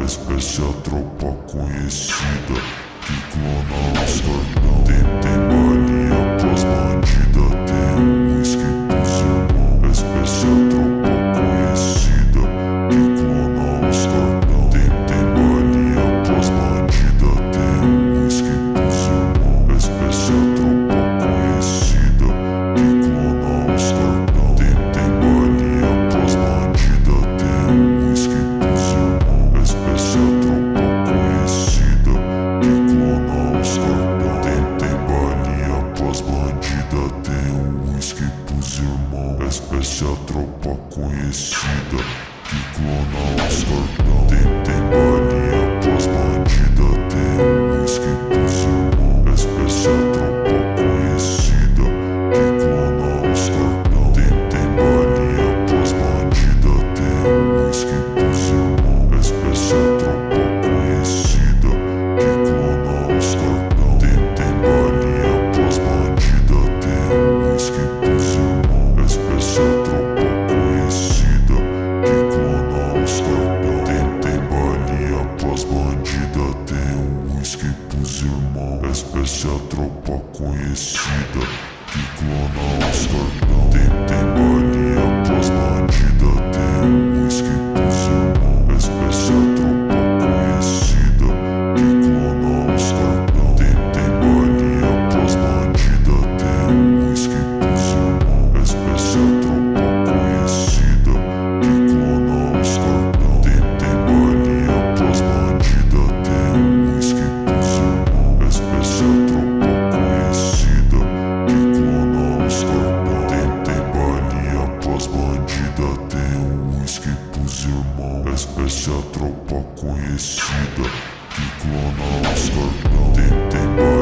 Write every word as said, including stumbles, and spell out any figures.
Essa é a tropa conhecida que clona os cordão. Tem, tem balinha pras bandidas, tem um whisky pros irmãos. Essa, essa é a tropa conhecida que clona os cordão. Tem, tem balinha pras bandidas, tem um whisky pros irmãos. Essa, essa é a tropa conhecida que clona os cordão. Tem, tem balinha pras bandidas, tem um whisky pros irmãos. Essa, essa é a tropa conhecida que clona os cordão. Tem, tem balinha pras bandidas, tem um whisky pros irmãos. Essa, essa é a tropa conhecida que clona os cordão. Tem, tem balinha pras bandidas, tem um whisky pros irmãos. Essa, essa é a tropa conhecida que clona os cordão. Tem, tem balinha pras bandidas, tem um whisky pros irmãos. Essa, essa é a tropa conhecida que clona os cordão. Tem, tem balinha pras bandidas, tem um whisky pros irmãos. Essa, essa é a tropa conhecida que clona os cordão. Tem, tem balinha pras bandidas, tem um whisky pros irmãos. Essa, essa é a tropa conhecida que clona os cordão. Tem, tem balinha pras bandidas, tem um whisky pros irmãos. Essa, essa é a tropa conhecida que clona os cordão. Tem, tem balinha pras bandidas, tem um whisky pros irmãos. Essa, essa é a tropa conhecida que clona os cordão. Tem, tem balinha pras bandidas, tem um whisky pros irmãos. Essa, essa é a tropa conhecida que clona os cordão. Tem, tem balinha pras bandidas, tem um whisky pros irmãos. Essa, essa é a tropa conhecida que clona os cordão. Tem, tem balinha